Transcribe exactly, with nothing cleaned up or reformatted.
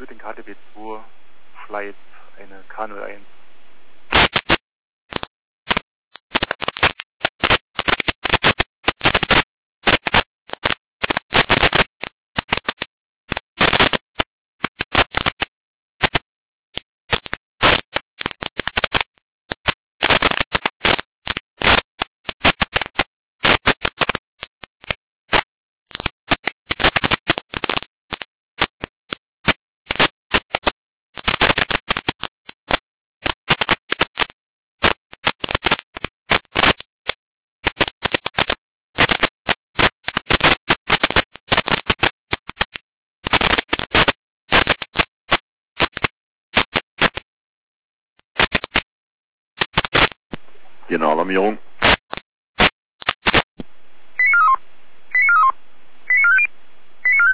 für den K T B zwei Flight eine K null eins. Die Alarmierung.